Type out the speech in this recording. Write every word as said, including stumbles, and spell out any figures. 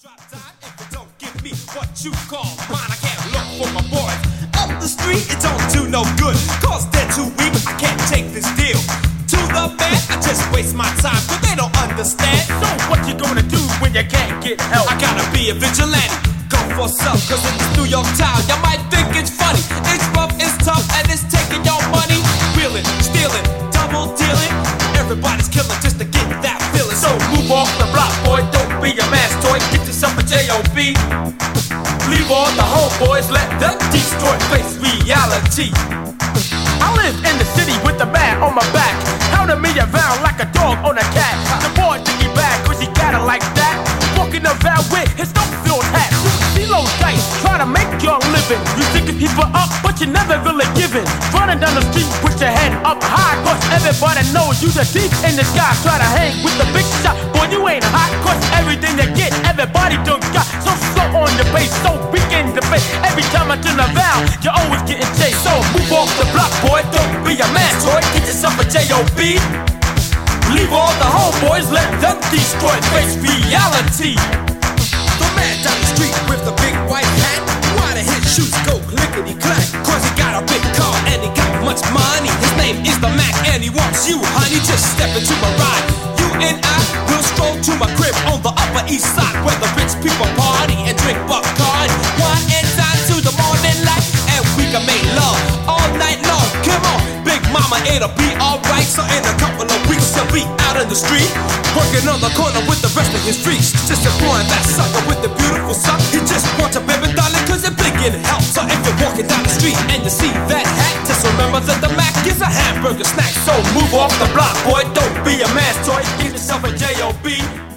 drop time if you don't give me what you call mine. I can't look for my boys up the street. It don't do no good, cause they're too weak. I can't take this deal. To the man, I just waste my time, cause they don't understand. So what you gonna do when you can't get help? I gotta be a vigilante, go for some, cause in this New York town, y'all might think it's funny. It's rough, it's tough, and it's taking your money. Wheeling, stealing, double dealing. Everybody's killing just to get that feeling. So move off the block, boy, don't be a man's toy. Get yourself a J O B. Leave all the homeboys, let them destroy, face reality. I live in the city with the man on my back, hounding me around like a dog on a cat. The boy think he bad cause he got it like that, walking around with his no-filled hat. CeeLo dice, try to make your living. You thinking people up, but you never really giving. Running down the street with your head up high, cause everybody knows you the thief in the sky. Try to hang with the big shot, boy you ain't hot, cause everything you get, everybody done got. So slow on the bass, so weak in the face. Every time I turn around, you're always getting chased. So move off the block, boy, don't be a man toy. Get yourself a J O B. Leave all the homeboys, let them destroy, face reality. The man down the street with the big white hat, why the his shoes go clickety clack? Cause he got a big car and he got much money. His name is the Mac and he wants you, honey. Just step into my ride. You and I will stroll to my crib on the Upper East Side, where the rich people party and drink Bacardi. Wine and dine to the morning light, and we can make love all night long. Come on, big mama, it'll be alright. So in a couple of weeks he'll be out in the street, working on the corner with the rest of his streets. Just employing that sucker with the beautiful son. He just wants a baby darling cause it's big in help. So if you're walking down the street and you see that hat, just remember that the Mac is a hamburger snack. So move off the block, boy, don't be a man's toy. Get yourself a J O B.